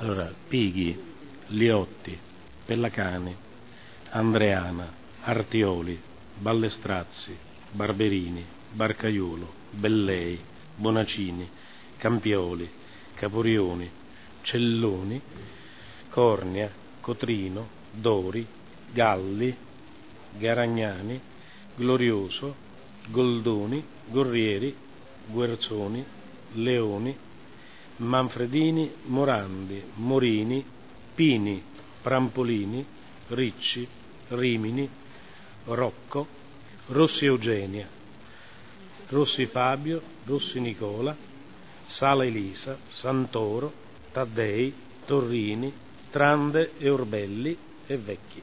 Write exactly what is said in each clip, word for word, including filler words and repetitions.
Allora, Pighi, Liotti, Pellacani, Andreana, Artioli, Ballestrazzi, Barberini, Barcaiulo, Bellei, Bonacini, Campioli, Caporioni, Celloni, Cornia, Cotrino, Dori, Galli, Garagnani, Glorioso, Goldoni, Gorrieri, Guerzoni, Leoni, Manfredini, Morandi, Morini, Pini, Prampolini, Ricci, Rimini, Rocco, Rossi Eugenia, Rossi Fabio, Rossi Nicola, Sala Elisa, Santoro, Taddei, Torrini, Trande e Orbelli e Vecchi.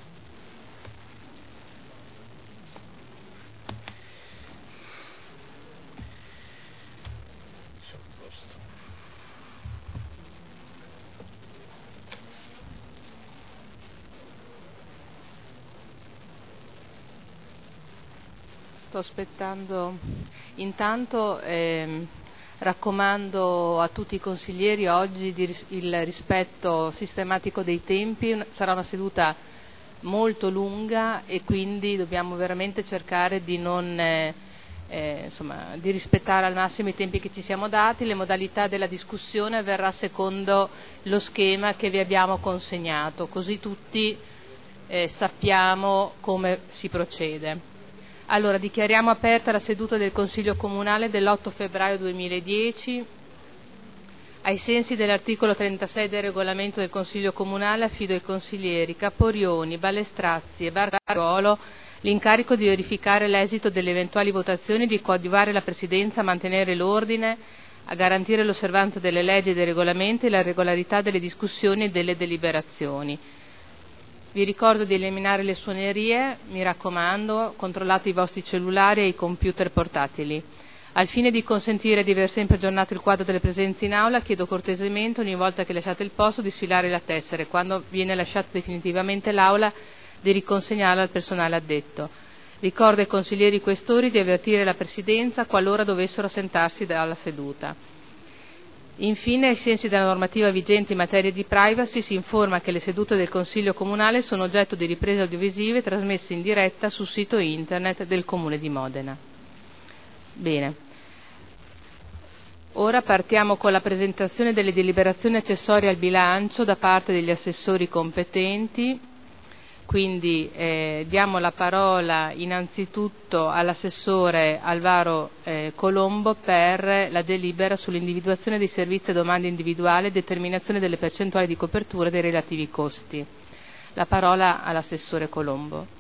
Sto aspettando. Intanto ehm, raccomando a tutti i consiglieri oggi di, il rispetto sistematico dei tempi. Sarà una seduta molto lunga e quindi dobbiamo veramente cercare di non eh, eh, insomma, di rispettare al massimo i tempi che ci siamo dati. Le modalità della discussione avverrà secondo lo schema che vi abbiamo consegnato, così tutti eh, sappiamo come si procede. Allora, dichiariamo aperta la seduta del Consiglio Comunale dell'otto febbraio duemiladieci. Ai sensi dell'articolo trentasei del regolamento del Consiglio Comunale affido ai consiglieri Caporioni, Ballestrazzi e Barcaiuolo l'incarico di verificare l'esito delle eventuali votazioni, di coadiuvare la Presidenza a mantenere l'ordine, a garantire l'osservanza delle leggi e dei regolamenti e la regolarità delle discussioni e delle deliberazioni. Vi ricordo di eliminare le suonerie, mi raccomando, controllate i vostri cellulari e i computer portatili. Al fine di consentire di aver sempre aggiornato il quadro delle presenze in aula, chiedo cortesemente ogni volta che lasciate il posto di sfilare la tessera e quando viene lasciata definitivamente l'aula di riconsegnarla al personale addetto. Ricordo ai consiglieri questori di avvertire la Presidenza qualora dovessero assentarsi dalla seduta. Infine, ai sensi della normativa vigente in materia di privacy, si informa che le sedute del Consiglio Comunale sono oggetto di riprese audiovisive trasmesse in diretta sul sito internet del Comune di Modena. Bene. Ora partiamo con la presentazione delle deliberazioni accessorie al bilancio da parte degli assessori competenti. Quindi eh, diamo la parola innanzitutto all'assessore Alvaro eh, Colombo per la delibera sull'individuazione dei servizi a domanda individuale e determinazione delle percentuali di copertura dei relativi costi. La parola all'assessore Colombo.